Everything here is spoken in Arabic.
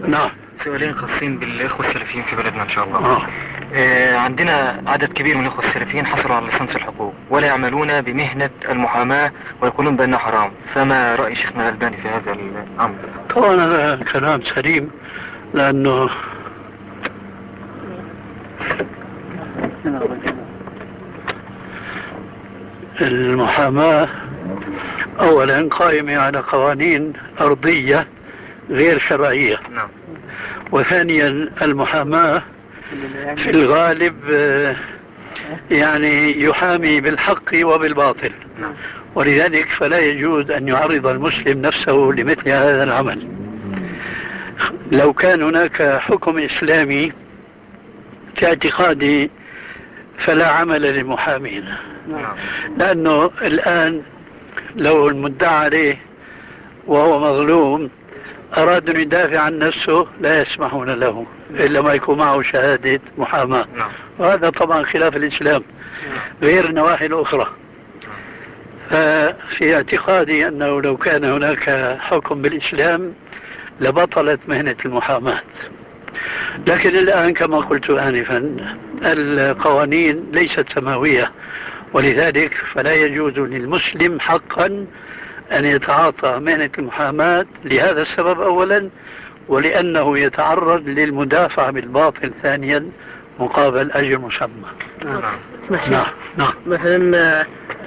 نعم. سؤالين خاصين بالإخوة السلفيين في بلدنا إن شاء الله. عندنا عدد كبير من الإخوة السلفيين حصلوا على ليسانس الحقوق ولا يعملون بمهنة المحاماة ويقولون بأنها حرام، فما رأي شيخنا الألباني في هذا الأمر؟ طبعا هذا كلام سليم، لأنه المحاماة أولا قائمة على قوانين أرضية غير شرعية. نعم. وثانيا المحاماة في الغالب يعني يحامي بالحق وبالباطل، ولذلك فلا يجوز أن يعرض المسلم نفسه لمثل هذا العمل. لو كان هناك حكم إسلامي كاعتقادي فلا عمل للمحامين، لأنه الآن لو المدعى عليه وهو مظلوم أراد أن يدافع عن نفسه لا يسمحون له إلا ما يكون معه شهادة محاماة، وهذا طبعا خلاف الإسلام غير النواحي الأخرى. ففي اعتقادي أنه لو كان هناك حكم بالإسلام لبطلت مهنة المحاماة، لكن الآن كما قلت آنفا القوانين ليست سماوية، ولذلك فلا يجوز للمسلم حقا أن يتعاطى مهنة المحاماة لهذا السبب أولا، ولأنه يتعرض للمدافع بالباطل ثانيا مقابل أجر مسمى. نعم. نعم. مثلا